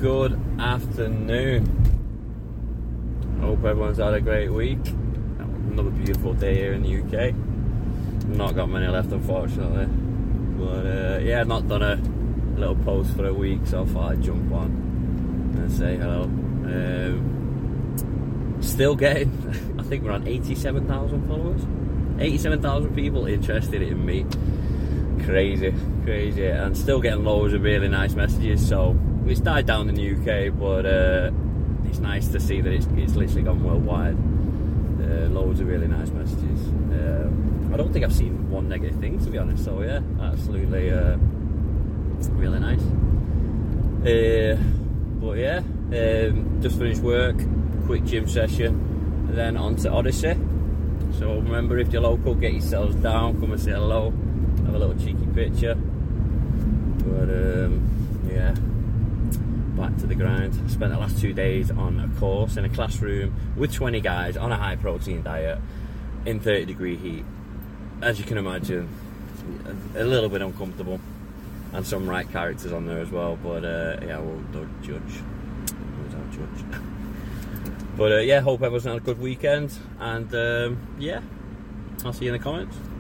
Good afternoon. Hope everyone's had a great week. Another beautiful day here in the UK. Not got many left, unfortunately. But yeah, I've not done a little post for a week, so I thought I'd jump on and say hello. Still getting, I think we're on 87,000 followers. 87,000 people interested in me. Crazy, and still getting loads of really nice messages. So it's died down in the UK, but it's nice to see that it's literally gone worldwide. Loads of really nice messages. I don't think I've seen one negative thing, to be honest. So yeah, absolutely, really nice. But yeah, just finished work, quick gym session, and then on to Odyssey. So remember, if you're local, get yourselves down, come and say hello, have a little cheeky picture. But yeah, back to the grind. Spent the last 2 days on a course in a classroom with 20 guys on a high protein diet in 30-degree heat. As you can imagine, a little bit uncomfortable, and some right characters on there as well. But yeah, I won't judge. But yeah, hope everyone's had a good weekend, and yeah, I'll see you in the comments.